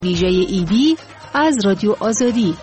ویژه ایدی از رادیو آزادی.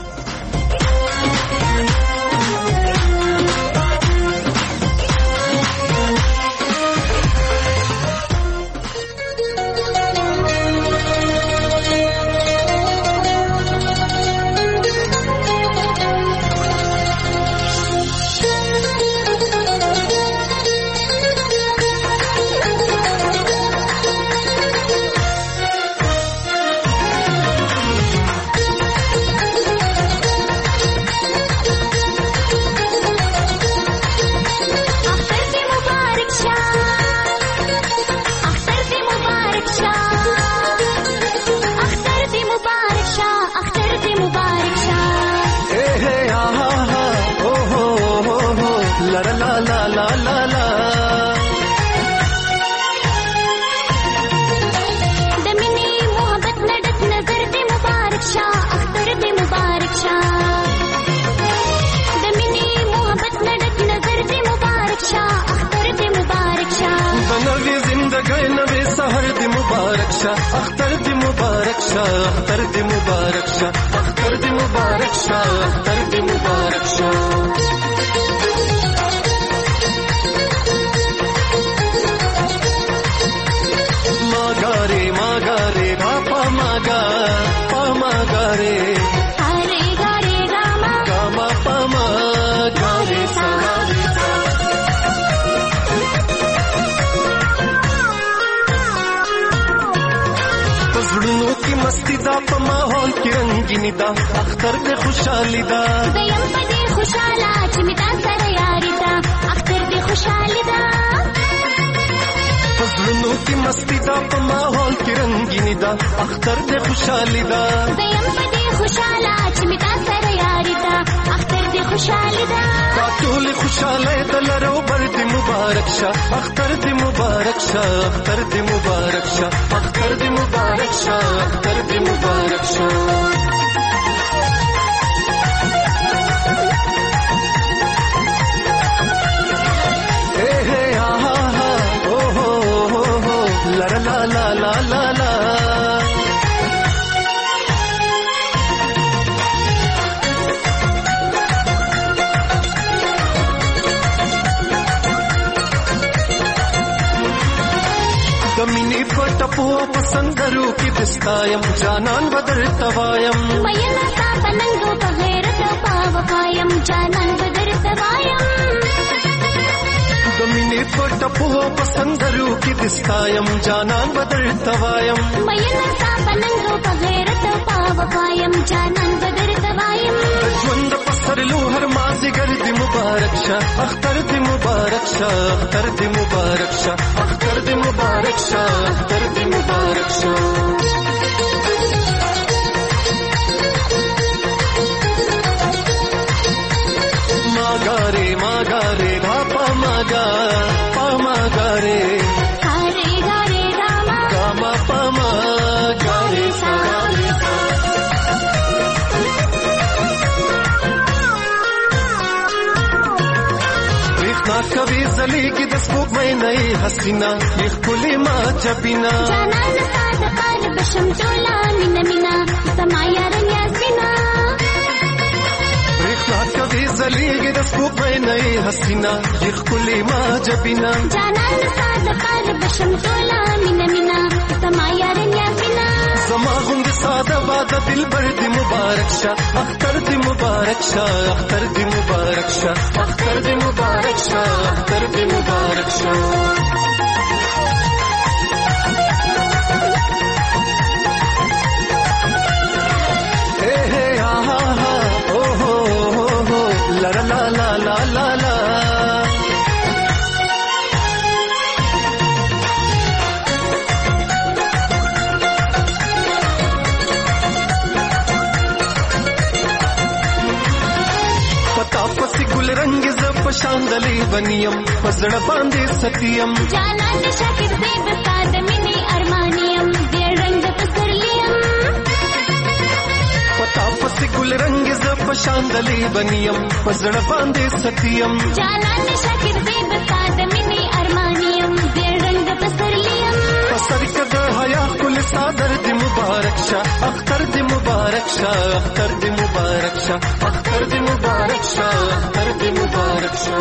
اختر دی مبارک شاه اختر دی مبارک شاه اختر دی مبارک شاه اختر دی مبارک شاه ماگاره ماگاره پاپا ماگا پاماگاره اره گاره گاما گاما پاما گاره ساگاره زړونو کې مستی دا په ماحول کې رنگینی دا اختر دې خوشحالي دا زیم په دې خوشاله چې می تا سره یاري دا اختر دې خوشحالي دا زړونو کې مستی دا په ماحول کې رنگینی دا اختر دې خوشحالي دا زیم په دې خوشاله چې می تا سره یاري دا اختر دې خوشحالي دا ټول خوشاله دلرو بر دې مبارک شاه اختر دې مبارک شاه اختر دې مبارک شاه اختر دې مبارک شاه اختر دې مبارک شاه مینی پټپو پسندرو کې دستایم جانان بدر توایم مېنا تا پننګو په غیرت پاو قایم جانان بدر توایم د مینی پټپو پسندرو کې دستایم جانان بدر توایم مېنا تا پننګو په غیرت پاو قایم جانان بدر توایم ژوند پسرلو هر مازیګر دې مبارک شاه اختر دې مبارک شاه اختر دې مبارک شاه اختر دې مبارک شاه اختر دې مبارک شاه ماگاره ماگاره پاپا ماگا پاماگاره اره گاره گاما گاما پاما گاره ساگاره ریخنا کوي زلیږي د سپوږمۍ نه حسینا یخ کلی ما جبینا جانان ساز قلب شمتولا مینا مینا سما یارن یاسینا ریخنا کوي زلیږي د سپوږمۍ نه حسینا یخ کلی ما جبینا جانان ساز قلب شمتولا مینا مینا سما یارن یاسینا زما غوند ساده واده دلبر دې مبارک شاه اختر دې مبارک شاه اختر دې مبارک شاه اختر دې مبارک شاه اختر دې مبارک شاه رنگ ز پشاندلی بنیم پزړه باندې ستیم جانان شاکر دې بساد منی ارمانیم دې رنگ پسرلیم پتا پس ګل رنگ ز پشاندلی بنیم پزړه باندې ستیم جانان شاکر دې بساد منی ارمانیم دې رنگ پسرلیم پسر کده حیا کل صادر دی مبارک شا اختر دی مبارک شا اختر دی مبارک شا اختر دی مبارک شا اختر دی مبارک شا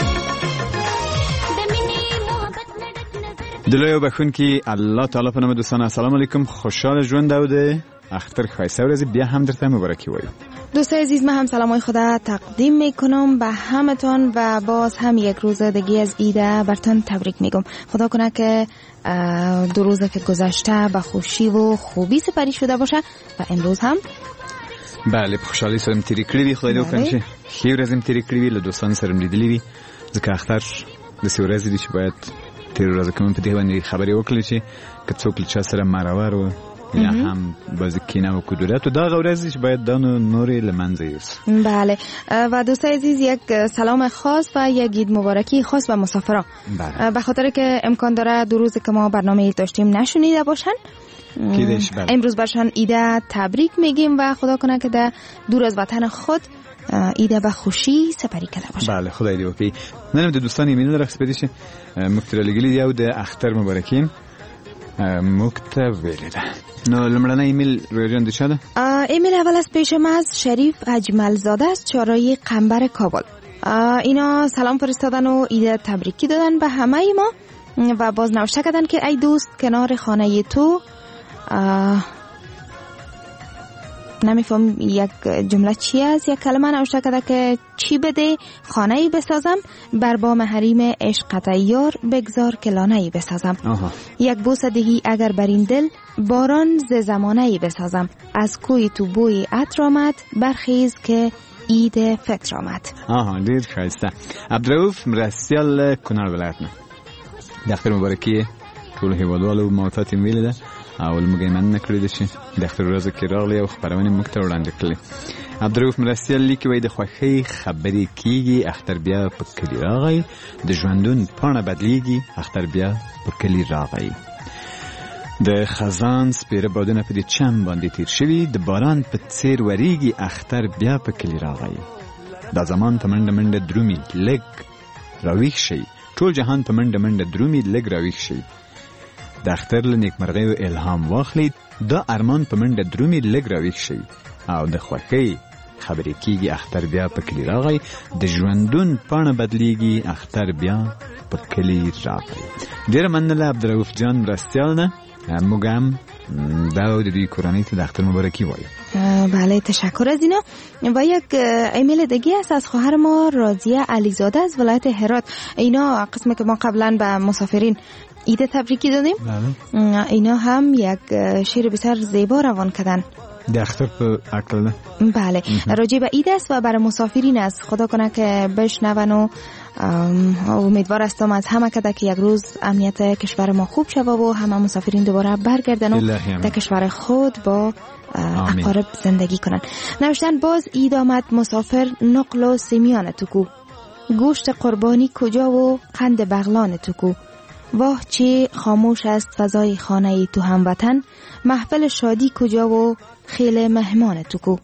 دلایو بخون کی الله تعالی په نام دوستان السلام علیکم خوشحال ژوند دوده اختر خایسته ورزی بیا هم درته مبارکی وایم. دوستای عزیز من هم سلامای خدا تقدیم میکنم به همتون و باز هم یک روز دیگه از عید برتون تبریک میگم. خدا کنه که دو روزه که گذشته به خوشی و خوبی سپری شده باشه و امروز هم بله خوشحالی سرم تیری کړی خدای دې وکړي چې ښه ورځ هم تیری کړی له دوستانو سره لیدلې وي ځکه اختر د څو ورځې دي چې باید تیر ورځ کوم په دې باندې خبرې وکړي چې که څوک له چا سره مرور و یا هم باز کینه و کدورت و دا ورځې چې باید دا نورې له منځه یوسو. بله و دوستای عزیز یک سلام خاص و یک عید مبارکی خاص به مسافران. به خاطر که امکان داره دو روز که ما برنامه داشتیم نشنیده باشن امروز برشان عید تبریک میگیم و خدا کنه که در دور از وطن خود عید به خوشی سپری کرده باشه. بله خدای دې وکړي. نن د دوستان ایمیل راخسپېدی چې مکتره لګلې دی او د اختر مبارکین مکته ویل ده. نو لمړنه ایمیل رویجان دي چاله؟ ایمیل اول از پیشم از شریف اجمل زاده است چهارراه قنبر کابل. اینا سلام فرستادن و عید تبریکی دادن به همه ما و باز نوشته کردن که ای دوست کنار خانه تو نمیفهم یک جمله چی است یک کلمه نوشته کرده که چی بده خانه‌ای بسازم بر بام حریم عشقت یار بگذار که لانه‌ای بسازم. یک بوسه دهی اگر بر این دل باران ز زمانه‌ای بسازم از کوی تو بوی عطر آمد برخیز که عید فطر آمد. دید خیسته. عبدالرؤوف مرسیال کنار ولایتنا د اختر مبارکي ټول هیوادوالو موافقت ایمیل ده اول موږ یې مننه کړې ده چې د اختر ورځ کې راغلی او خپرونې موږ ته وړاندې کړلې. عبدالرؤوف مرستیال لیکي وایي د خوښۍ خبرې کېږي اختر بیا په کلي راغی د ژوندون پاڼه بدلیږي اختر بیا په کلي راغی د خزان سپیره بادونه په دې چم باندې تیر شوي د باران په څیر وریږي اختر بیا په کلي راغی دا زمان په منډه منډه درومي لږ راویښ شي ټول جهان په منډه منډه درومي لږ راویښ شي د اختر له نیکمرغۍ او الهام واخلید دا ارمان په منډه درومي لږ راویښ شي او د خوښۍ خبرې کېږي اختر بیا په کلي راغی د ژوندون پاڼه بدلیږي اختر بیا په کلي راغی. ډېره مننه عبدالرؤوف جان مرستیال نه موږ هم دا د دوی کورنۍ ته د اختر مبارکي وایو. بله تشکر از اینا. و یک ایمیل دیگه است از خواهر ما راضیه علیزاده از ولایت هرات. اینا قسمی که ما قبلا به مسافرین عید تبریکی دادیم اینا هم یک شعر بسیار زیبا روان کردن د اختر په اکل. بله راجع به عید است و برای مسافرین است. خدا کنه که بشنون و امیدوار هستم از همه کده که یک روز امنیت کشور ما خوب شود و همه مسافرین دوباره برگردن و در کشور خود با اقارب زندگی کنن. نوشتن باز عید آمد مسافر نقل و سیمیان تو کو گوشت قربانی کجا و قند بغلان تو کو واه چه خاموش است فضای خانه تو هموطن محفل شادی کجا و خیل مهمان تو کو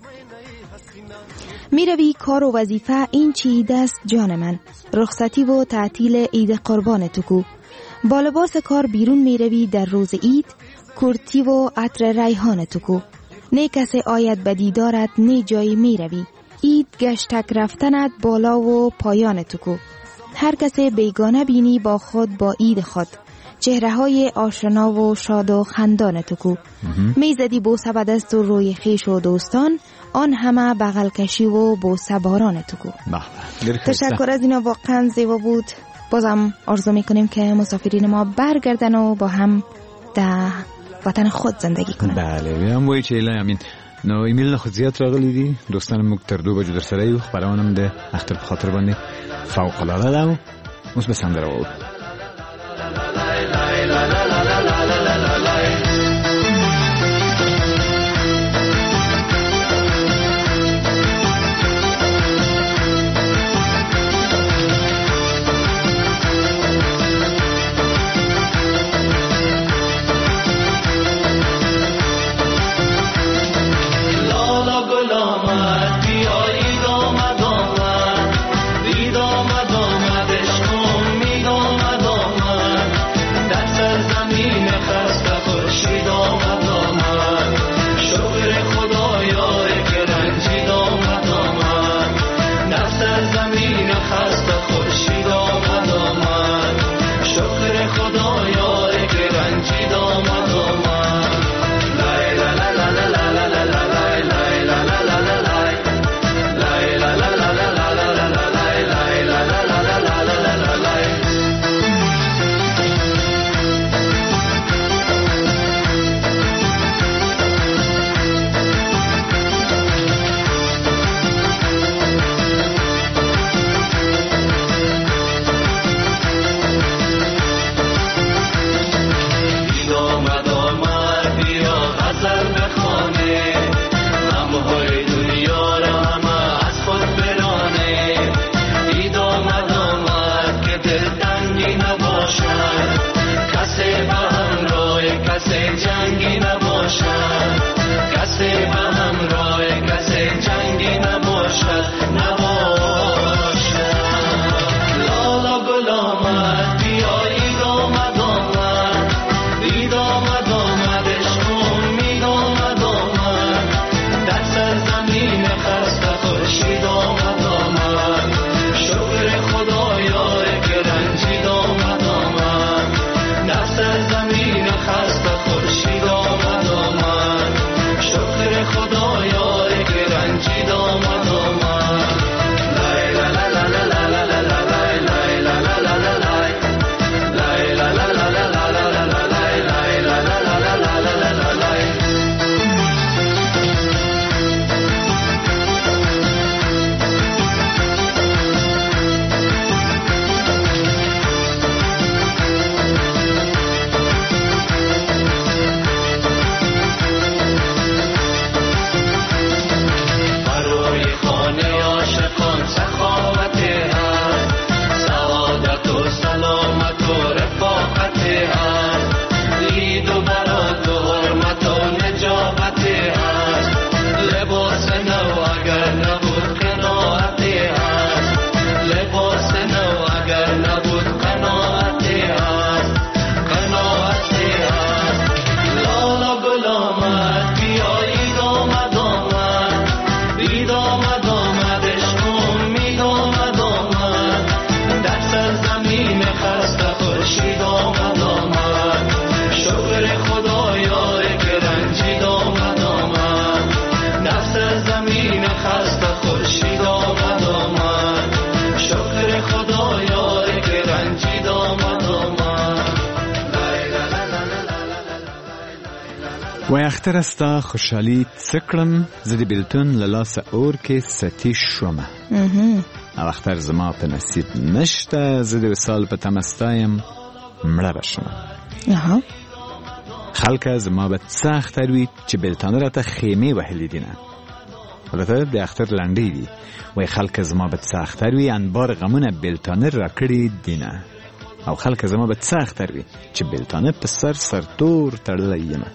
می روی کار و وظیفه این چه عید است جان من رخصتی و تعطیل عید قربان تو کو با لباس کار بیرون می روی در روز عید کرتی و عطر ریحان تو کو نه کسی آید به دیدارت نه جایی می روی عید گشتک رفتنت بالا و پایان تو کو هر کسی بیگانه بینی با خود با عید خود چهره های آشنا و شاد و خندان تو کو میزدی بوسه به دست و روی خیش و دوستان آن همه بغل کشی و بوسه باران تو کو. تشکر از اینا واقعا زیبا بود. بازم آرزو میکنیم که مسافرین ما برگردن و با هم در وطن خود زندگی کنن. بله هم وای چې امین نو ایمیل نه خو زیات راغلی دي دوستان موږ تر 2 بجو در سره یو خبرونه د اختر په خاطر باندې فوق العاده ده اوس به سندره وو. آمد عشق امید آمد و اختر استا خوشحالی سکرم زدی بیلتون للاس اور که ستی شومه او اختر زما په نصیب نشته زدی وصال په تمستایم مړه بشمه خلک زما به څه اختر وي چې بیلتانه راته خیمه وهلی دینه البته د اختر لنډی دی وای خلک زما به څه اختر وي انبار غمونه بیلتانه را کړی دینه او خلک زما به څه اختر وي چې بیلتانه په سر تور تړلی یمه.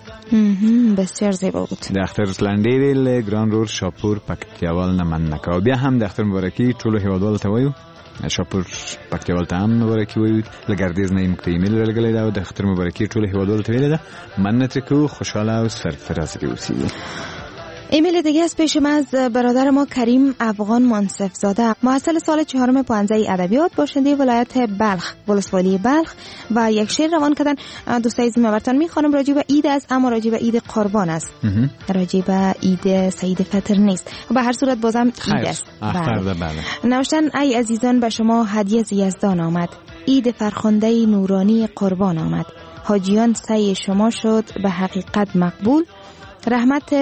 بسیار زیبا بود. د اختر لنډی دی له ګران رور شاپور پکتیاوال نه مننه او بیا هم د اختر مبارکي ټولو هیوادوالو ته وایو. شاپور پکتیاوال ته هم مبارکي وایو. له ګردیز نه یې موږ ته ایمیل ورلګلی ده او د اختر مبارکي ټولو هیوادوالو ته ویلې ده. مننه ترې کوو، خوشحاله او سرفراز دې اوسیږي. ایمیل دیگه از پیش من از برادر ما کریم افغان منصف زاده، محصل سال 4 پانزه ادبیات، باشنده ولایت بلخ، ولسوالی بلخ و یک شعر روان کردن. دوستای عزیز براتون میخوانم. راجع به عید است، اما راجع به عید قربان است، راجع به عید سعید فطر نیست. به هر صورت بازم عید است. بله. نوشتن ای عزیزان به شما هدیه ز یزدان آمد، عید فرخنده نورانی قربان آمد، حاجیان سعی شما شد به حقیقت مقبول، رحمت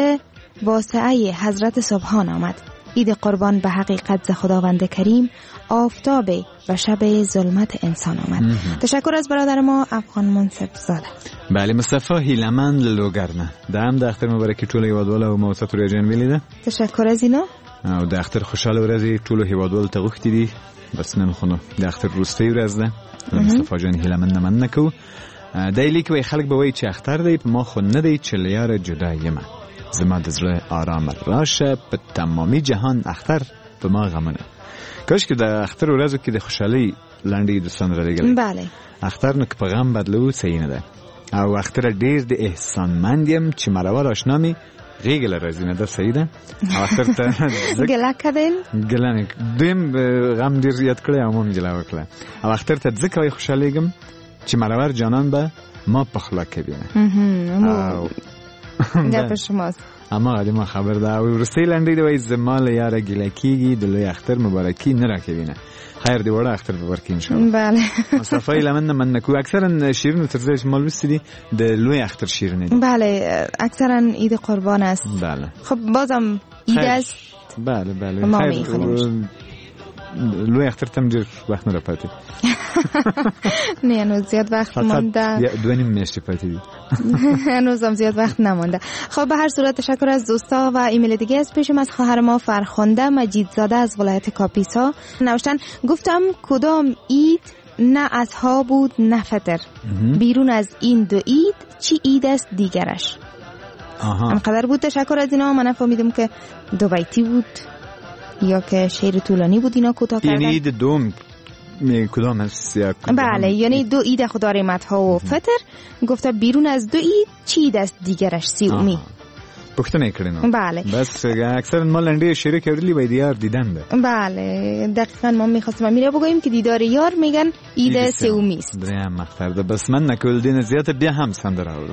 واسعه حضرت سبحان آمد، عید قربان به حقیقت ز خداوند کریم، آفتاب و شب ظلمت انسان آمد. تشکر از برادر ما افغان منصف زاده. بله، مصطفی هیلمن لوگرنه دام د اختر مبارکی ټول هیوادوال او موسط ریاجن ویلیده. تشکر از اینا. او د اختر خوشاله ورځي ټول هیوادوال ته غوښتي دي. بس نن خو د اختر روستي ورځ ده. مصطفی جان هیلمن نه مننکو. دایلی کې خلک به وایي چې اختر دی، ما خو نه دی چې لیار جدا یمه. زما د زړه آرام راشه، په تمامي جهان اختر په ما غمنه. کاش که د اختر ورځو کې د خوشحالي لنډې دوستان را لګل. بله. اختر نو که په غم بدلو صحیح نه ده. او اختر ډیر د احسانمند یم چې مرور آشنا می غیږ لرزي نه ده، صحیح ده. او اختر ته ګله کدل ګله دیم غم ډیر زیات کړی او مون ګله وکړه. او اختر ته ځکه وای خوشحالېږم چې مرور جانان به ما پخلا کوي. گپ شماست. اما قدیم خبر ده او ورسته لنډی دی وای زمال یاره ګلکیږي د لوی اختر مبارکي نه راکوینه. خیر دی وړه اختر مبارکي ان شاء الله. بله. مصطفی لمن منکو اکثرا شیرین ترځش مال وسیدی د لوی اختر شیرینه. بله، اکثرا عید قربان است. بله. خب بازم عید است. بله. ما میخونیم. لوی اختر تم ډیر وخت نه راپاتې. نه هنوز زیاد وقت مونده. 2.5 میاشتې پاتې دي. هنوز هم زیاد وقت نمونده. خب به هر صورت تشکر از دوستا و ایمیل دیگه از پیشم از خواهر ما فرخنده مجیدزاده از ولایت کاپیسا. نوشتن گفتم کدام عید نه اضحی بود نه فطر، بیرون از این دو عید چی عید است دیگرش. انقدر بود. تشکر از اینا. من فهمیدم که دو بیتی بود یا که شعر طولانی بود اینا کوتاه کردن. یعنی عید دوم کدام است؟ بله، یعنی دو عید خدا رحمت ها و فطر. گفته بیرون از دو عید چی عید است دیگرش سومی. پختنه کردن. بله. بس اکثر ما لنډه شعر کردلی باید یار دیدن ده. بله، دقیقاً ما می‌خواستیم میره بگوییم که دیدار یار میگن عید سومی است. دریم مختار ده. بس من نکول دین زیات بیا هم سندر آورد.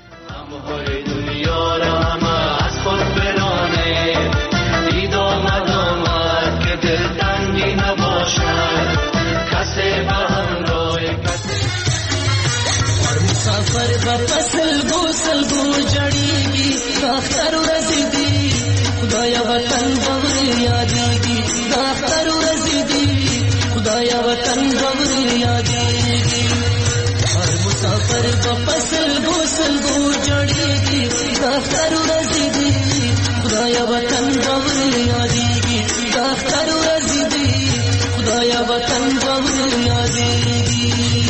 سلگو جڑیگی داختر رزیدی خدایا وطن بور یادیگی داختر رزیدی خدایا وطن بور یادیگی ہر مسافر واپس سلگو جڑیگی داختر رزیدی خدایا وطن بور یادیگی داختر رزیدی خدایا وطن بور یادیگی.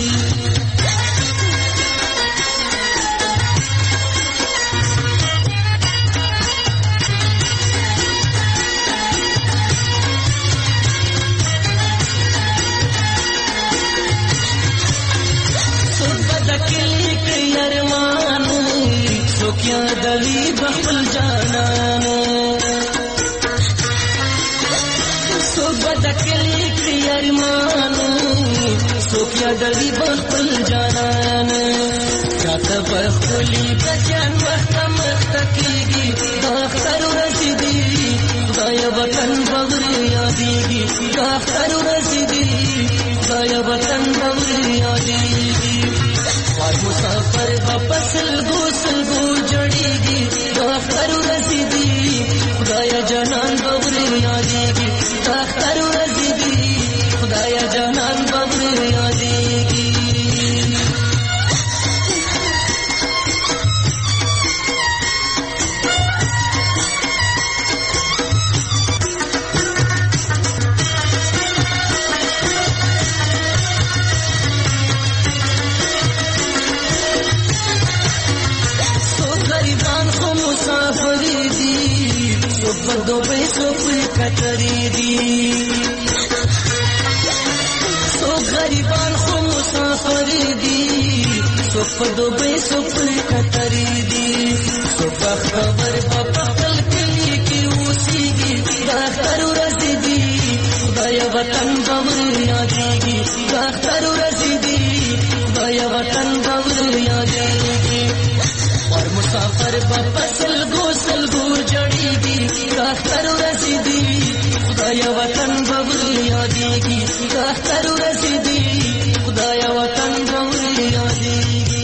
क्या दली बखल जाना सो बदकली क्रियरमान सो क्या दली बखल जाना रात बखली बचन वक्त मस्तकीगी दाख्तर रसीदी खुदाया वतन बगर यादीगी दाख्तर रसीदी खुदाया वतन बगर यादीगी مسافر واپس سلګو جوړیږي د اختر ورځې دي خدایا جانان بابر یادېږي د اختر ورځې دي خدایا جانان بابر یادېږي दो पैसों पे कतरी दी सो गरीबान को मुसाफरी दी सो दो पैसों पे कतरी दी सो खबर बाबा कल के लिए की उसी की दाखतर रसीदी खुदाया वतन बबर यादेगी दाखतर रसीदी खुदाया वतन बबर यादेगी और मुसाफर बाबा सलगो जड़ीगी दाखतर रसीदी खुदाया वतन बबर यादेगी दाखतर रसीदी खुदाया वतन बबर यादेगी.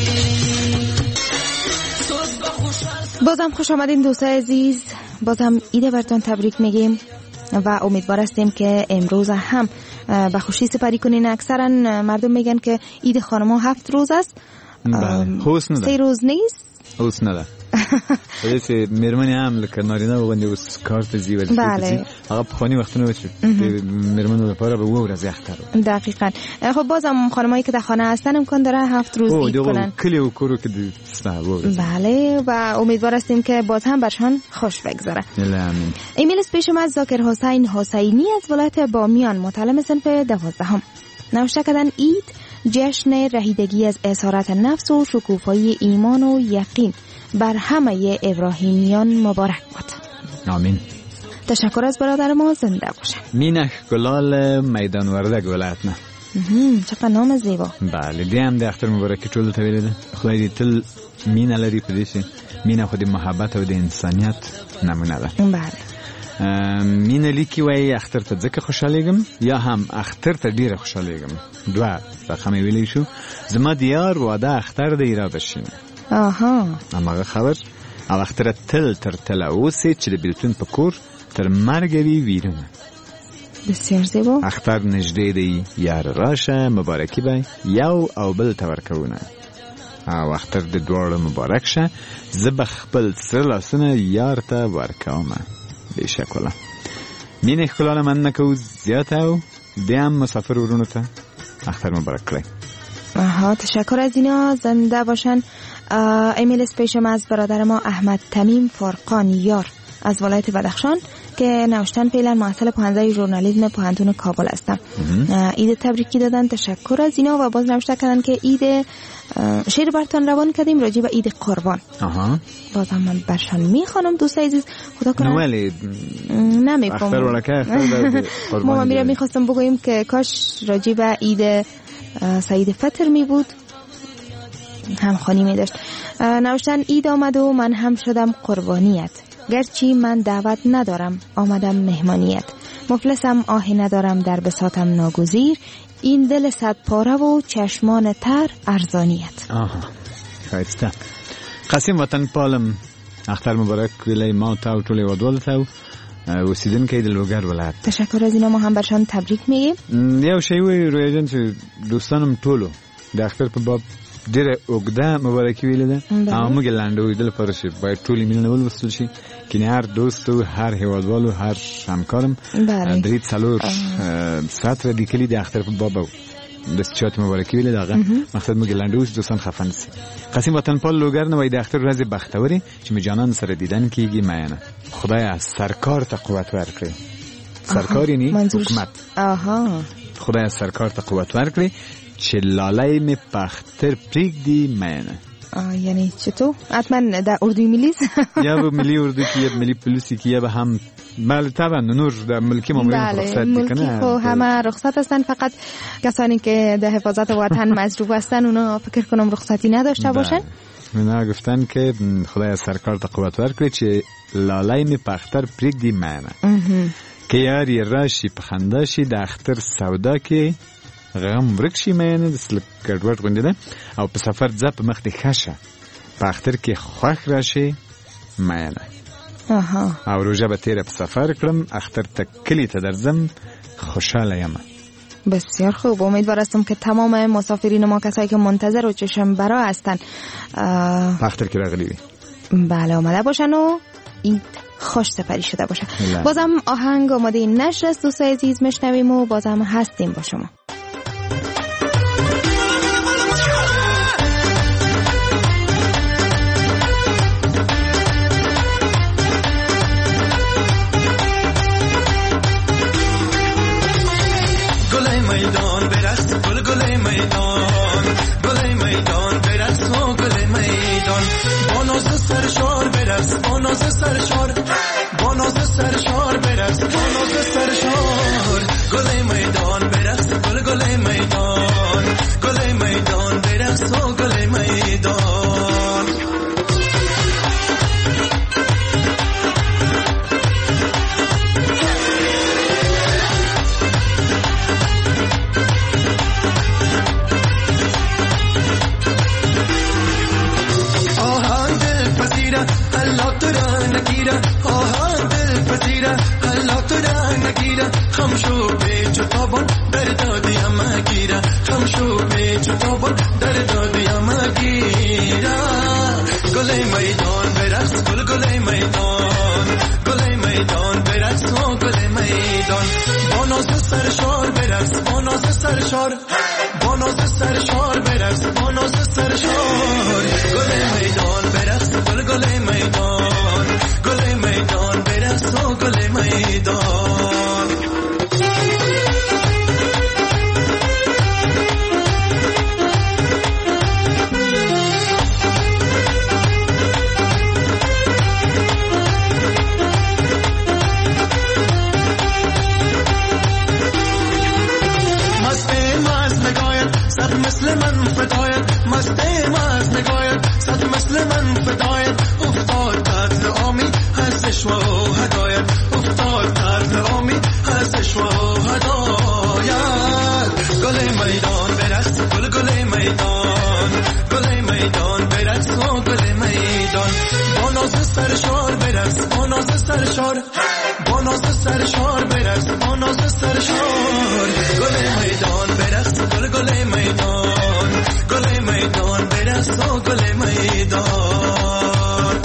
بازم خوش آمدین دوستای عزیز. بازم ایده براتون تبریک میگیم و امیدوار هستیم که امروز هم به خوشی سپری کنین. اکثرا مردم میگن که عید خانم‌ها 7 روز است. خوش نده 3 روز نیست. خوش نده ولی مرمنی هم لکه نارینه وگندی و کار تزی ولی بله آقا بخوانی وقتونه بچه مرمن و پاره به او رزی اختر دقیقا. خب بازم خانمایی که در خانه هستن امکان داره 7 روز عید کنن. کلی و کورو که بله و امیدوار هستیم که باز هم برشان خوش بگذره. آمین. ایمیل از پیش ما از ذاکر حسین حسینی از ولایت بامیان متعلم صنف 12 نوشته کردن عید جشن رهیدگی از اسارت نفس و شکوفایی ایمان و یقین بر همه ابراهیمیان مبارک باد. آمین. تشکر از برادر ما، زنده باشن. مینه گلال میدان وردک ولایت نه. چقدر نام زیبا. بله دیم د اختر مبارکی ټول ته ویل ده. خدای دې تل مینه لري په دې شي. مینه خو د محبت او د انسانیت نمونه ده. بله. مینه لیکي وای اختر ته ځکه خوشالېږم یا هم اختر ته ډیره خوشالېږم. دوه رقم ویلی شو. زما د یار واده اختر دی را بشین. آها. اماغه خبر او اختر تل تر تل اوسې چې د بیلتون په کور تر مرګ وی ویرونه. بسیار زیبا. اختر نږدې دی یار راشه مبارکی به یو او بل ته ورکوونه. او اختر د دواړو مبارک شه زه به خپل سره لاسونه یار ته ورکومه. بشک والله مینه ښکلا من نکو زیاته او دیم مسافر ورونو ته اختر مبارک کړئ. آها تشکر از اینا، زنده باشن. ایمیل اسپیشم از برادر ما احمد تمیم فرقان یار از ولایت بدخشان که نوشتن فعلا معطل پوهنده ژورنالیسم پوهنتون کابل هستم. عید تبریکی دادن، تشکر از اینا و باز نوشته کردن که عید شعر براتون روان کردیم راجع به عید قربان. بازم من برشان میخوانم دوستای عزیز. خدا کنه ولی نمیفهم اختر ولکه اختر ما میرم میخواستم بگویم که کاش راجع به عید سعید فطر می بود همخوانی می داشت. نوشتن عید آمد و من هم شدم قربانیت، گرچه من دعوت ندارم آمدم مهمانیت، مفلسم آهی ندارم در بساطم ناگزیر، این دل 100 پاره و چشمان تر ارزانیت. خیسته قسیم وطن پالم اختر مبارک ویلی ما تاو طولی ودول تاو وسیدن که دلوگر ولایت. تشکر از اینا، ما هم برشان تبریک میگیم. یو شیوی روی جن چې دوستانم ټولو د اختر په باب ډیره اوږده مبارکي ویلې ده. موږ لاندې د لپاره شي باید ټولې مینه ولوستل شي کینه هر دوست او هر هیوادوالو هر همکارم درې څلور ساعت د کلی د اختر په باب د چات مبارکي ویلې دغه مقصد موږ لاندې اوس دوستان خفن سي. قسیم وطن پال لوګر نه وای د اختر ورځ بختوري چې میجانان سره دیدن کیږي ماینه. خدای از سرکار ته قوت ورکړي. سرکار یعنی حکومت. خدای از سرکار ته قوت ورکړي چې لالای می پختر پریږدي ماینه. یعنی چطور؟ حتما در اردوی ملی یا به ملی اردو که یا ملی پلیسی که یا به هم بله طبعا نور در ملکی ما رخصت ملکی خو همه رخصت هستن، فقط کسانی که در حفاظت وطن مصروف هستن اونا فکر کنم رخصتی نداشته باشن. اونا گفتن که خدای از سرکار تا قوت ورکړي چې لالای می پختر پریږدي ماینه که یاری راشي پخنده شي د اختر سودا کې غم ورک شي مینه د سلک ګډوډ غوندې ده او په سفر ځه په مخ دې ښه شه په اختر کې خوښ راشي مینه او روژه به تیره په سفر کړم اختر ته کلی ته درځم خوشحاله یم. بسیار خوب. امیدوار هستم که تمام مسافرین ما کسایی که منتظر و چشم برا هستن په اختر کې راغلی وي بله آمده باشن و عید خوش سپری شده باشه. بازم آهنگ آماده نشر است دوستای عزیز میشنویم و بازم هستیم با شما. میدان برقص گل گل میدان گل میدان برقص و گل میدان با ناز سرشار برقص با ناز سرشار با ناز سرشار برقص با ناز سرشار گل میدان برقص گل گل میدان گل میدان برقص و گل میدان خمشو به چطابان در دادی اما گیره خمشو به چطابان در دادی اما گیره گل میدان برقص گل گل میدان گل میدان برقص و گل میدان با ناز سرشار برقص با ناز سرشار با ناز سرشار برقص با ناز سرشار گل میدان برقص گل گل میدان گل میدان برقص و گل میدان مثل من فدایت مسته ماز نگاید صد مثل من فدایت افتاد قتل آمی هستش و هدایت افتاد قتل آمی هستش و هدایت گل میدان برقص گل گل میدان گل میدان برقص و گل میدان با ناز سرشار برقص با ناز سرشار با ناز سرشار برقص با ناز سرشار گل میدان برقص گل گل میدان گل میدان برقص و گل میدان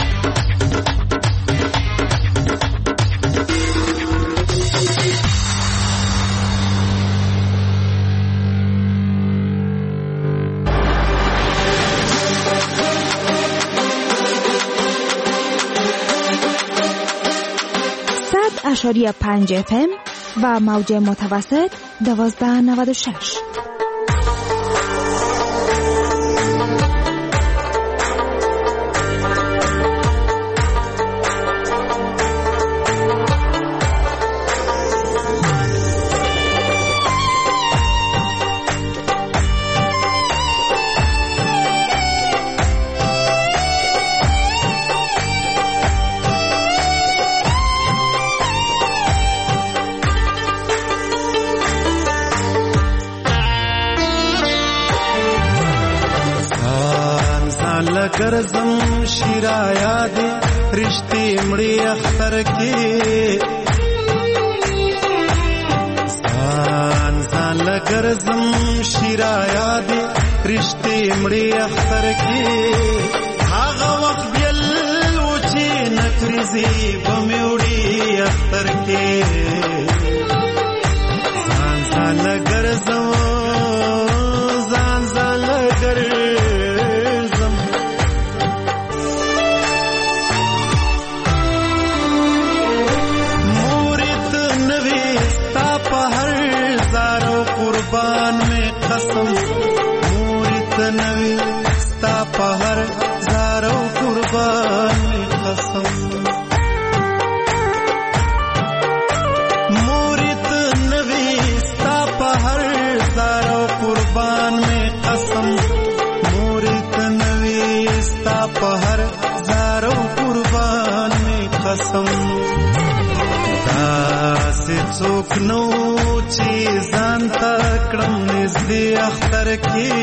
اشاری 5 FM و موج متوسط 1296. گرزم شیرا یادی رشتی مړی اختر کې ځان لګرزم شیرا یادی رشتی مړی اختر کې هغه وخت بیل و چې نکریزي بموړي اختر کې ځان لګرزم ځان لګرزم قربان میں قسم مورت نوی ستا پہر زارو قربان میں قسم مورت نوی ستا پہر زارو قربان میں قسم مورت نوی ستا پہر زارو قربان میں قسم داس داسې څوک نو چې ځان ته کړم نږدې اختر کې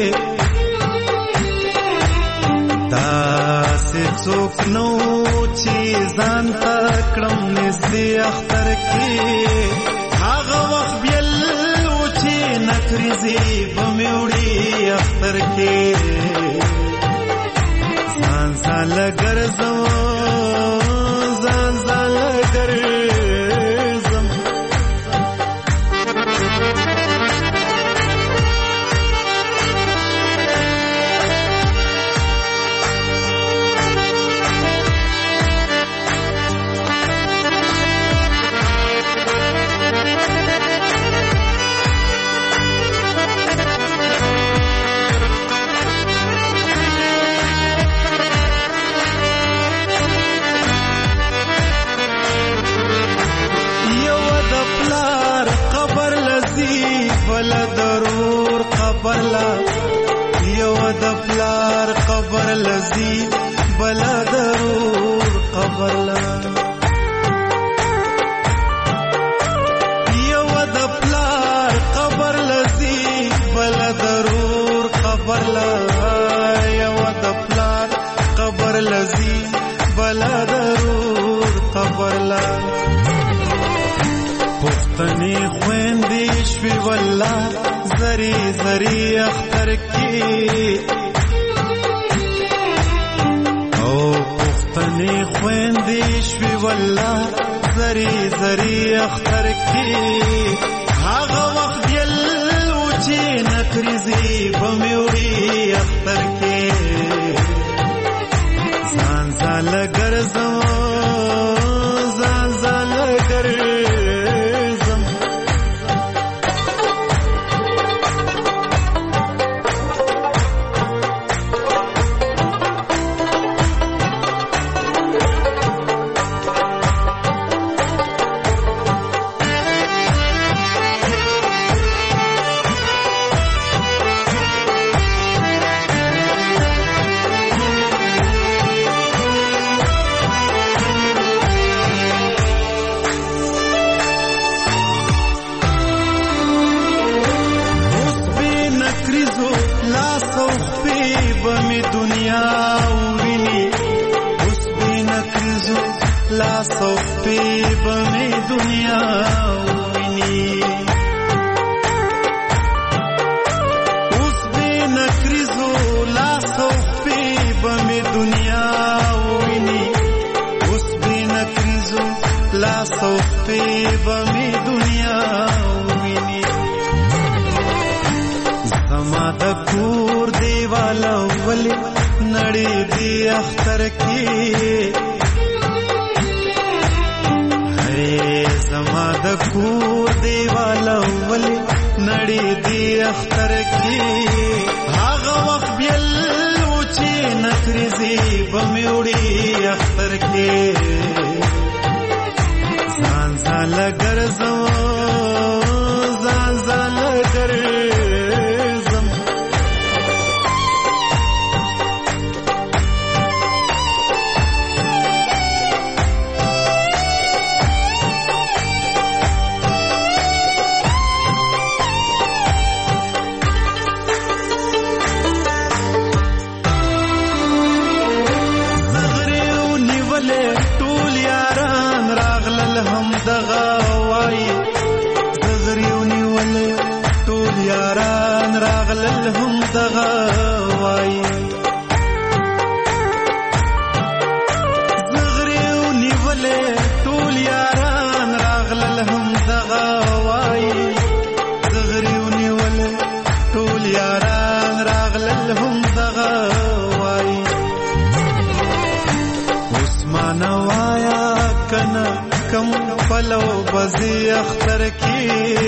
داسې څوک نو چې ځان ته کړم نږدې اختر کې هغه وخت بیل و چې نکریزې به مې وړي اختر کې ځان ځاله ګرځم ځان ځاله ګرځم بلا ضرور قبر لا یو د پلار قبر لذي بلا ضرور قبر لا یو د پلار قبر لذي بلا ضرور قبر لا یو د پلار قبر لذي بلا ضرور قبر لا پختنی خويندې شوي والله زری زری اختر کې او پختنی خويندې شوي والله زری زری اختر کې هغه وخت یل و چې نکریزې به مې وړي اختر کې ځان ځاله ګرځم ځان ځاله ګرځم اختر کې هي زما د کور دیواله ولې نړۍ دی اختر کې هغه وخت بیل و چې نکریزې به مې وړي اختر کې ځان ځاله ګرځم ځان ځاله ګرځم هم دغه وای زغری ونیولې ټول یاران راغلل هم دغه وای زغری ونیولې ټول یاران راغلل هم دغه وای عثمان وایا کنا کم پلو بزی اختر کی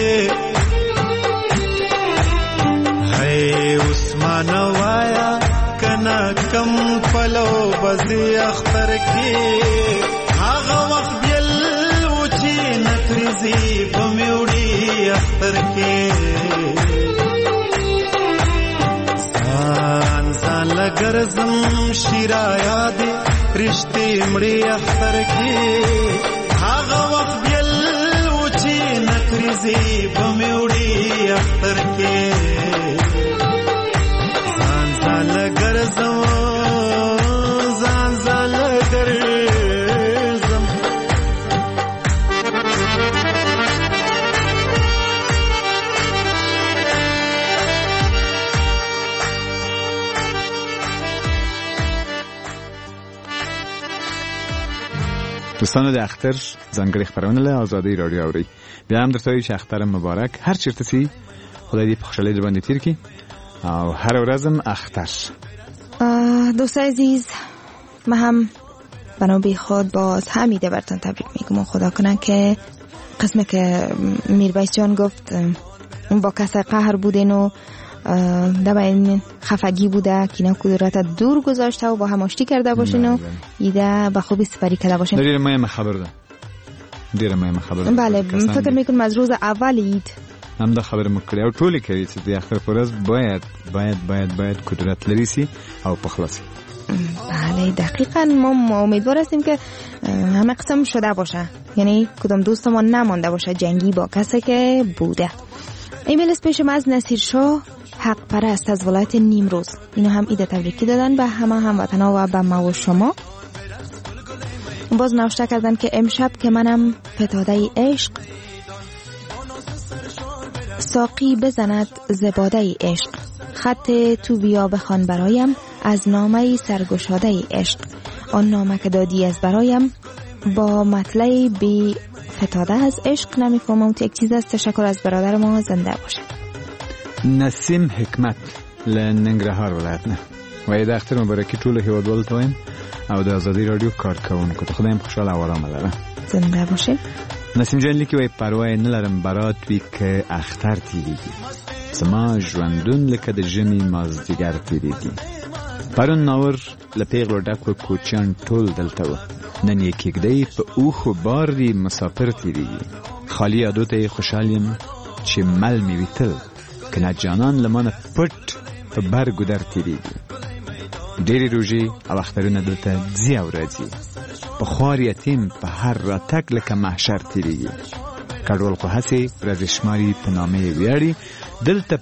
عثمان وایا کنا کم پلو بزی اختر کی هغه وخت بیل و چې نکریزې به مې وړي اختر کې ځان ځاله ګرځم شیرا یاد رشتې مړې اختر کې هغه وخت بیل و دوستانو د اختر ځانګړي خبرونه له آزادۍ رادیو اوري. بیا هم درته وایم چې اختر مبارک. هر چیرته سي خدای دې په خوشحالۍ باندې تیر کړي او هر ورځ هم اختر. دوستای عزیز، من هم بنابی خود باز همیده براتون تبریک میگم و خدا کنه که قسمه که میربایس جان گفت با کس قهر بودین و در این خفگی بوده که اینا کدورت دور گذاشته و با هم آشتی کرده باشین و ایده به خوبی سپری کرده باشین. دیر مایم خبر ده. بله فکر میکنم از روز اول اید هم دا خبر مکلی او طولی کردی چیز دی اختر پرز باید کدورت لریسی او پخلاسی. بله دقیقا ما امیدوار هستیم که همه قسم شده باشه، یعنی کدام دوستمان نمانده باشه جنگی با کسی که بوده. ایمیل از پیشم از نصیر شاه حق پرست از ولایت نیمروز، اینو هم ایده تبریکی دادن به همه هموطنا و به ما و شما. باز نوشته کردن که امشب که منم فتاده عشق ساقی بزند زباده عشق، خط تو بیا بخوان برایم از نامه سرگشاده عشق، آن نامه که دادی از برایم با مطلع بی فتاده از عشق. نمیفهمم تو یک چیز است. تشکر از برادر ما، زنده باشه. نسیم حکمت لننگرهار ولایتنا و ایده اختر مبارکی طول هیوادوال تایم او د آزادی رادیو کار کوونکو ته خدایم خوشحال او آرام لره. زنده باشه. نسیم جان لیکي وای پروا نه لرم برات وی که اختر تیریږي زما ژوندون لکه د ژمي مازدیګر تیریږي. پرون ناور له پیغلو ډکو کوچیان ټول دلته و، نن یې کېږدی په اوښو بار دی مسافر تیریږي. خالی یادو ته خوشحال یم چې مل مې وي تل که نه جانان له مانه پټ په بر ګودر تیریږي. ډېرې روژې او اخترونه دلته ځي او راځي، په خوار یتیم په هر راتګ لکه محشر تیریږي. کډوال خو هسې ورځې شماري په نامه یې ویاړي، دلته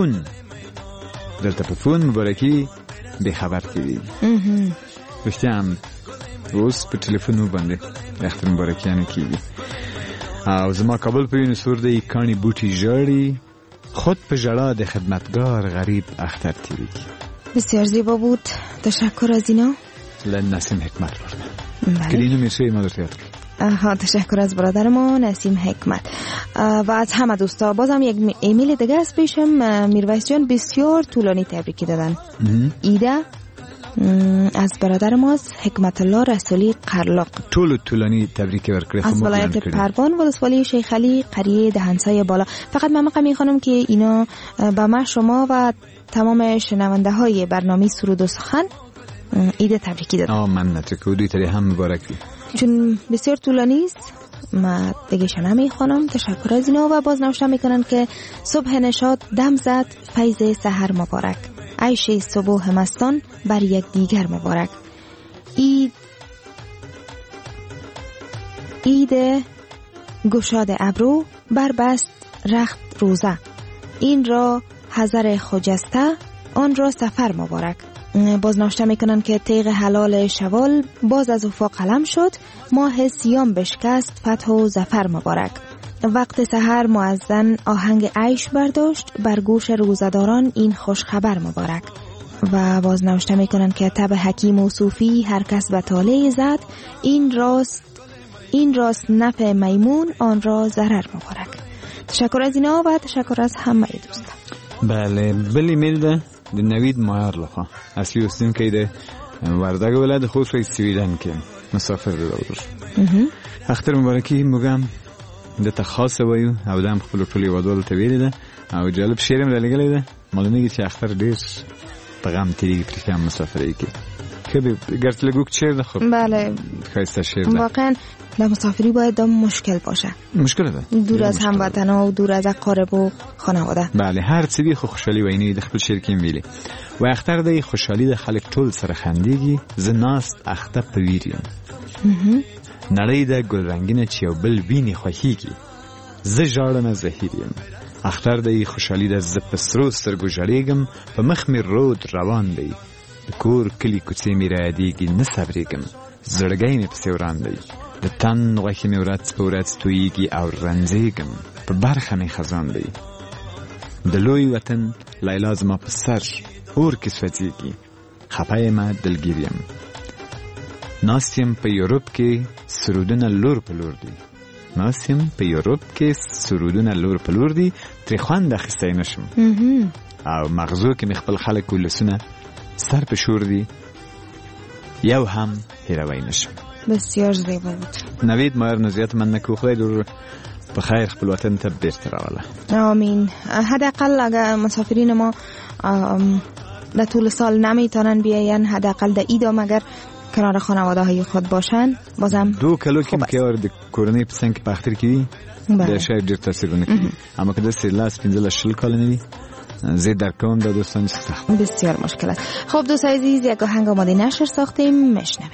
په فون مبارکي بې خبر تیریږي. رښتیا هم اوس په ټلیفون باندې اختر مبارکیانې کېږي. او زما کابل په وینو سور دی، کاڼي بوټي ژاړي، خود په ژړا د خدمتگار غریب اختر تیریږي. بسیار زیبا بود. تشکر از اینا. نسیم حکمت برده که اینو میشه ما درت یاد کنم. تشکر از برادر ما نسیم حکمت و از همه دوستا. بازم یک ایمیل دیگه از پیشم. میرویس جان بسیار طولانی تبریکی دادن. ایده از برادر ماست حکمت الله رسولی قرلاق. طولانی تبریکی ورکړي از ولایت پروان ولسوالی شیخ علي قریه دهنسای بالا. فقط من میخوانم که اینا با ما شما و تمام شنونده های برنامه سرود و سخن ایده تبریکی دادم. من نترکودی تری هم مبارک بی، چون بسیار طولانی است. ما دیگه شنه میخوانم. تشکر از اینا و باز نوشته میکنن که صبح نشاط دم زد فیض سحر مبارک، عیش صبح مستان بر یک دیگر مبارک. عید گشاد ابرو بر بست رخت روزه، این را حضر خجسته آن را سفر مبارک. باز نوشته میکنن که تیغ حلال شوال باز از افق قلم شد، ماه سیام بشکست فتح و ظفر مبارک. وقت سحر مؤذن آهنگ عیش برداشت بر گوش روزداران این خوش خبر مبارک. و باز نوشته میکنن که تب حکیم و صوفی هر کس به طالع زد، این راست نفع میمون آن را ضرر مبارک. تشکر از اینا و تشکر از همه دوستان. بله بل ایمیل ده د نوید مایار لخوا اصلی اوسیدونکی د وردګ ولایت خصوصي سویډن کې مسافر دی. اختر مبارکي موږ د تخاص وایو او د خپل ټولي ودول ته ویل ده او جالب شعر هم لګلې ده. معلومیږي چې اختر ډیر پیغام تیری پرې مسافرۍ کې که گرت لگوک چیر ده. خب بله خیسته شیر ده. واقعا مسافری باید مشکل باشه، مشکل ده، دور از هموطنا و دور از اقارب و خانواده. بله هر څه دی خو خوشحالي ویني د خپل شیر کې ویلي و اختر د خوشحالي د خلک ټول سره خندېږي. زناست اخته په ویریم نړۍ د ګل رنگینه چې یو بل ویني خوښیږي. زه ژاړم زهیر یم اختر د خوشحالي د ز په سرو سترګو ژړېږم، په مخ مې رود روان دی، د کور کلی کوڅې مې رایادېږي نه صبرېږم، زړګی مې پسې وران دی، د تن غوښې مې ورځ په ورځ تویېږي او رنځېږم، په برخه مې خزان دی، د لوی وطن لیلا زما په سر اور کې سوځېږي، خفه یم دلګیر یم. ناستیم په یورپ کې سرودونه لور په لور دي. ناستیم په یورپ کې سرودونه لور په لور دي، ترې خوند اخیستی نشم. او مغزو کې مې خپل خلک ولسونه سر په شور دي، یو هم هیروی نشم. بسیار زیبا بود. نوید مایر نزیات من نکو، خدای دور بخیر خپل وطن ته بیرته راوله. آمین. حداقل اگر مسافرین ما در طول سال نمیتونن بیاین، حداقل در ایدا مگر کنار خانواده های خود باشن، بازم 2 کلو که مکیار د کورنۍ په څنګه په اختر کې وي دا شاید ډېر تاثیر ونه کوي. اما که داسې لاس 15 کال نه وي زه در کوم دا دوستان سخت بسیار مشکل است. خب دوستان عزیز، یک آهنگ آماده نشر ساختیم، میشنویم.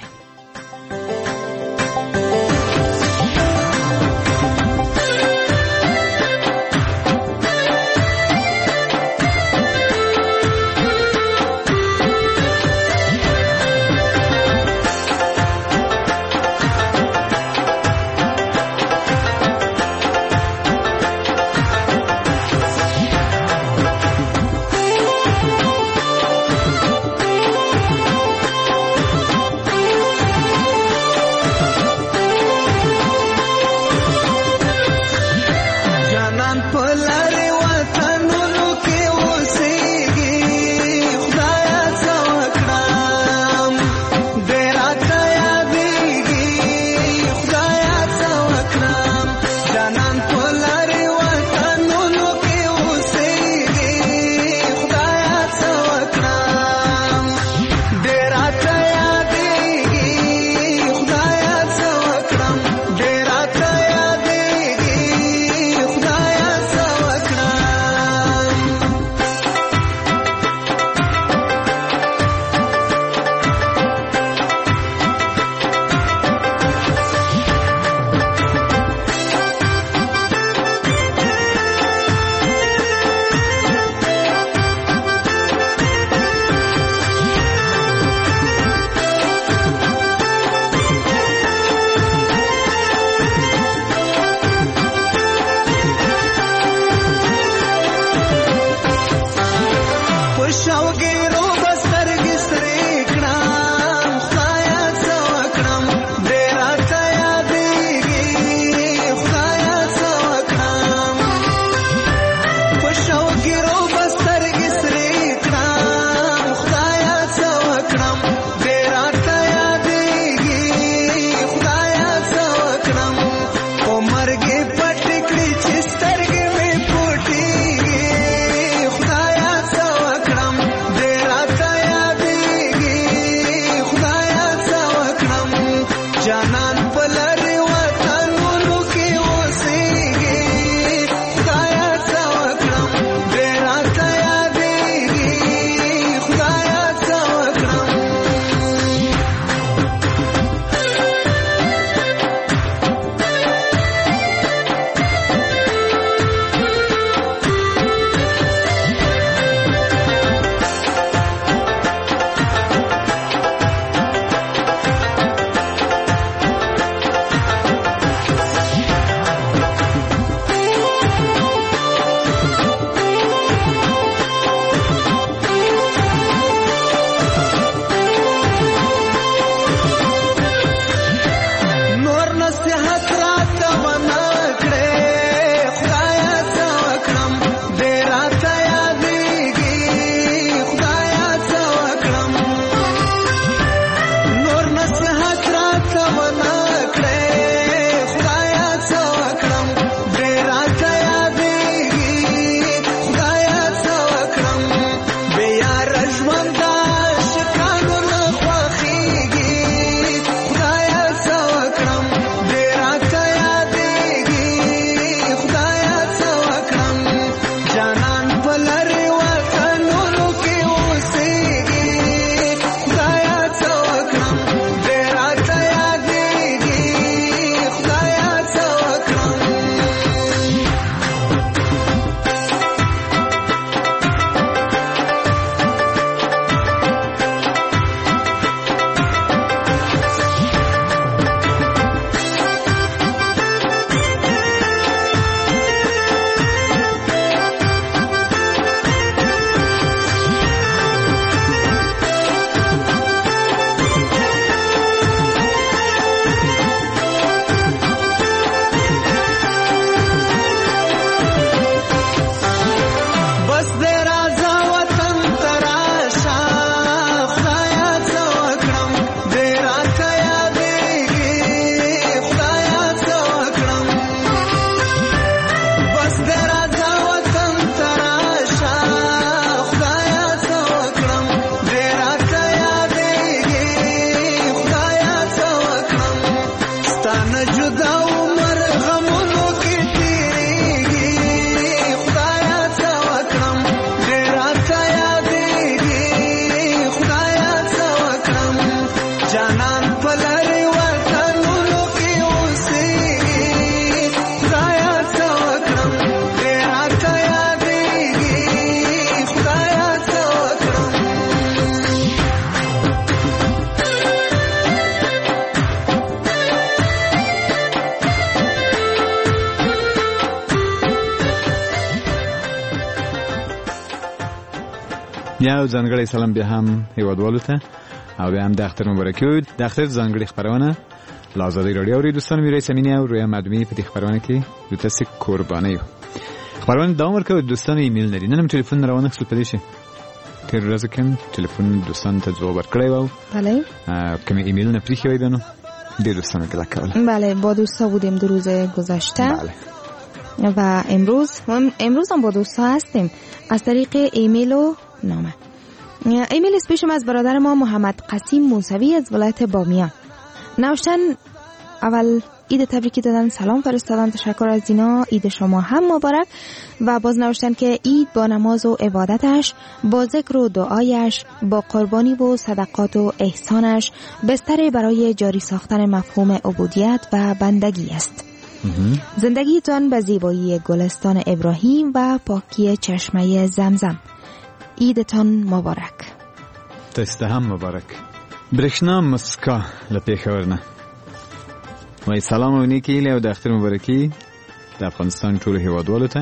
یا ځانګړی سلام بیا هم هیوادوالو ته او بیا هم د اختر مبارکي وي. د اختر ځانګړې خپرونه له ازادۍ راډیو اوري دوستان. میرای سمینی او رویا معدومی په دې خپرونه کې د تاسو قرباني یو. خبرونه دوام ورکوي دوستان. ایمیل لري نن ټلیفون روانه خپل پدې شي تیر ورځ کوم ټلیفون دوستان ته جواب ورکړی و. بله کوم ایمیل نه پریخي وای بنو دې دوستانو کې لاکول. بله با دوستا بودیم دو روز گذشته. بله و امروز هم با دوستا هستیم از طریق ایمیل و نامه. ایمیل اسپیشم از برادر ما محمد قاسم موسوی از ولایت بامیان. نوشتن اول عید تبریکی دادن، سلام فرستادن، تشکر از اینا، عید شما هم مبارک. و باز نوشتن که عید با نماز و عبادتش، با ذکر و دعایش، با قربانی و صدقات و احسانش بستر برای جاری ساختن مفهوم عبودیت و بندگی است. زندگیتان به زیبایی گلستان ابراهیم و پاکی چشمه زمزم. عیدتان مبارک. تاسو هم مبارک. برښنا مسکا له پیښورنه وای سلام او نیکی هیله او د اختر مبارکي د افغانستان ټول هیوادوالو ته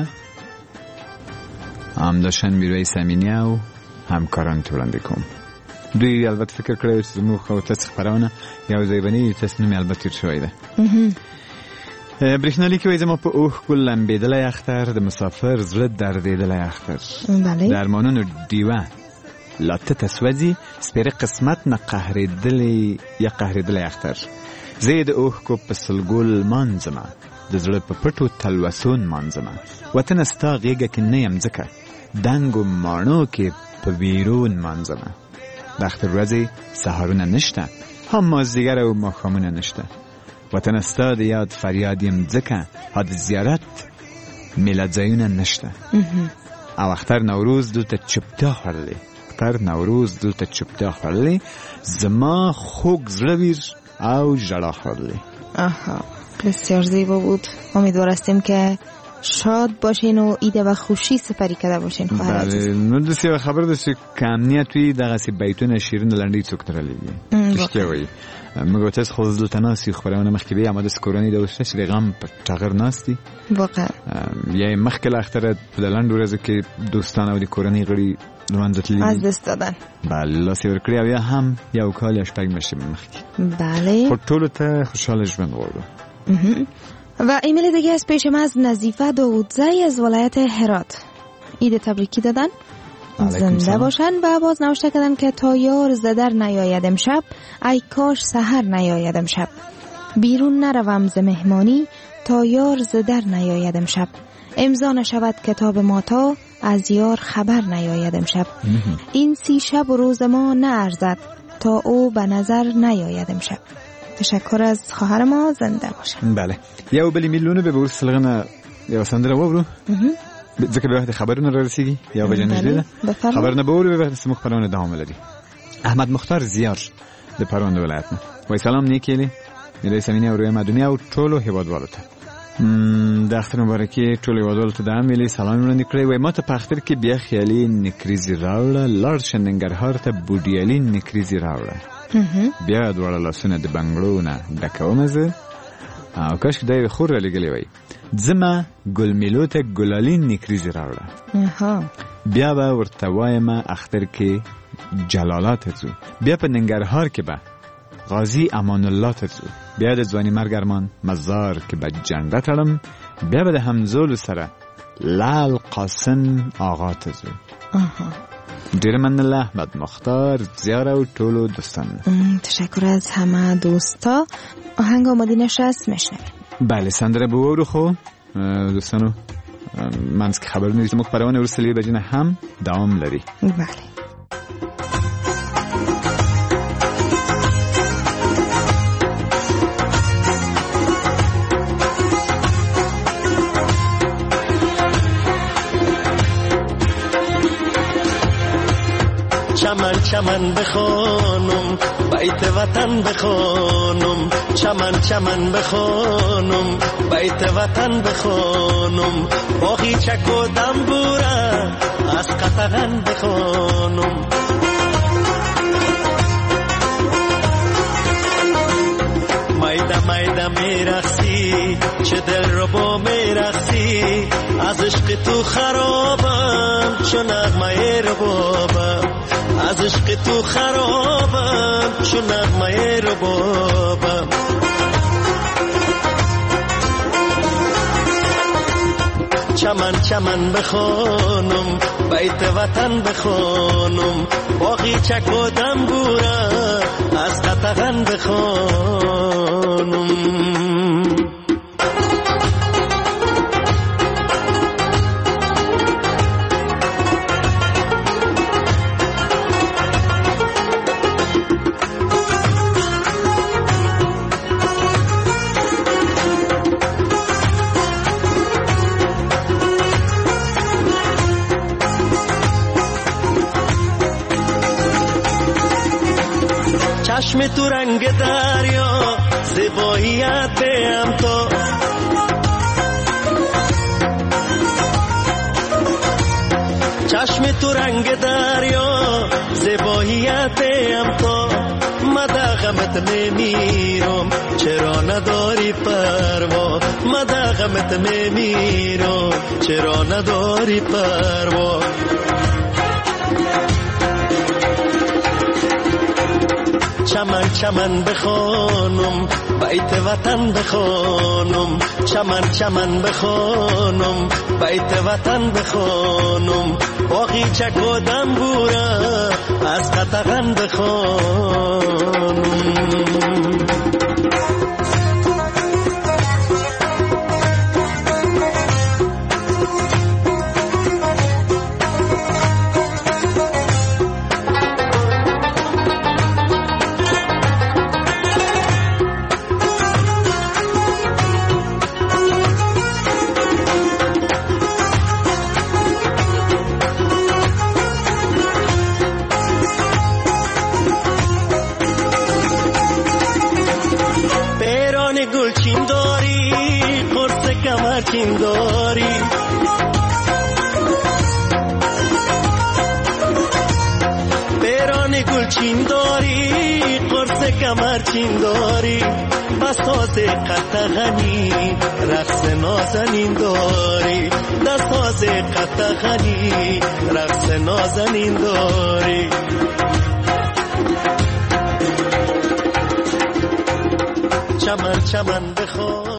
همداشتن میروی سمینی او همکاران ته وړاندې کوم. دوی البته فکر کړی چې زموږ او تاسو خبرونه یو ځای بني تاسو نوم البته تیر شوی ده. برښنالیک وای زما په اوه ګل لمبېدلی اختر د مسافر زړه دردېدلی اختر. بله د ارمانونو ډیوه لا تسوځي سپېره قسمت نه قهرېدلی اختر. زه د اوښکو په سلګول مانځمه د زړه په پټو تلوسون مانځمه. وطنه ستا غېږه کې نه یم ځکه دنګو ماڼو کې په بیرون مانځمه. د اختر ورځې سهارونه نشته هم مازدیګر او ماښامونه نشته. وطنه ستا د یاد فریاد یم ځکه ها د زیارت میله ځایونه نشته. او اختر نوروز دلته چپتیا خوړلې نوروز دلته چپتیا خوړلې زما خوږ زړه ویر او ژړا خوړلې. آها بسیار زیبا بود. امیدوار هستیم که شاد باشین و عید و خوشی سپری کرده باشین. بله نو دسی خبر دسی که امنیت وی دغه سی بیتونه شیرین لنډی څوک درلې رښتیا وایي. موږ تاسو خو دلته ناسي خبرونه مخکې به اماده سکورانی د وسته چې غم په ټغر ناستي واقعا یا مخکې اختر په لنډ ورځ کې دوستان او د کورنۍ غړي لوانځتلی از دست دادن. بله لاسی ورکړی او یا هم یو کال یا شپږ میاشتې مخکې. بله خو ټولو ته خوشحال ژوند غواړو. و ایمیل دیگه از پیش ما از نظیفه داودزی از ولایت هرات. عید تبریکی دادن، زنده باشن و باز نوشته کردن که تا یار زدر نیاید امشب ای کاش سحر نیاید امشب. بیرون نروم ز مهمانی تا یار زدر نیاید امشب. امضا نشود کتاب ما تا از یار خبر نیاید امشب. این 30 شب و روز ما نه ارزد تا او به نظر نیاید امشب. تشکر از خواهر ما، زنده باشن. بله یو بلی میلیونه به ورس سلغنه یو سندره وورو ځکه به وخت خبرونه را رسیږي یا به جنجله خبر نه بورو به وخت سمخ پرونه دوام لري. احمد مختار زیار د پرونه ولایت نه وای سلام نیکیلی میرای سمینی او روی معدومی او ټولو هیوادوالو ته د اختر مبارکي ټولو هیوادوالو ته د امیلی سلام وړاندې کړی. وای ما ته په اختر کې بیا خیالي نکریزي راوړه لاړ شننګرهار ته بوډیالي نکریزي راوړه. بیا دواړه لاسونه د بنګړو نه ډکوم زه او کاش خدای خور را لګلی وای ځمه ګل میلو ته ګلالین نکریزي راوړه. بیا به ورته وایم اختر کې جلالات ځو. بیا په ننګرهار کې به غازی امان الله ته ځو. بیا د ځواني مرګ ارمان مزار کې به جنډه تړم. بیا به د همزولو سره لال قاسم آقا ته ځو. ډیر مننه احمد مختار زیار او ټولو دوستان. تشکر از همه دوستا. آهنگ آمادینش هست میشنویم. بله سندره بورو خو دوستانو منځ کې خبرونه دي چې موږ پرونه ورسلې بجنه هم دوام لري. بله چمن چمن بخونم بیت وطن بخونم چمن چمن بخونم بیت وطن بخونم باغی چک و دنبوره از قطغن بخونم میده میده میرخسی چه دل رو با میرخسی از عشق تو خرابم شو نغمه ربابم از عشق تو خرابم شو نغمه ربابم چمن چمن بخونم بیت وطن بخونم باقی چک و دنبوره از قطغن بخونم چشم تو رنگ دریا زیباییت هم تو چشم تو رنگ دریا زیباییت هم تو مدغمت میمیرم چرا نداری پروا مدغمت میمیرم چرا نداری پروا چمن چمن بخونم بیت وطن بخونم چمن چمن بخونم بیت وطن بخونم باقی چک و دنبوره از قطغن بخونم گلچین داری قرص کمرچین داری پیران گلچین داری قرص کمرچین داری بساز قطغنی رقص نازنین داری دستاز قطغنی رقص نازنین داری چمن چمن بخون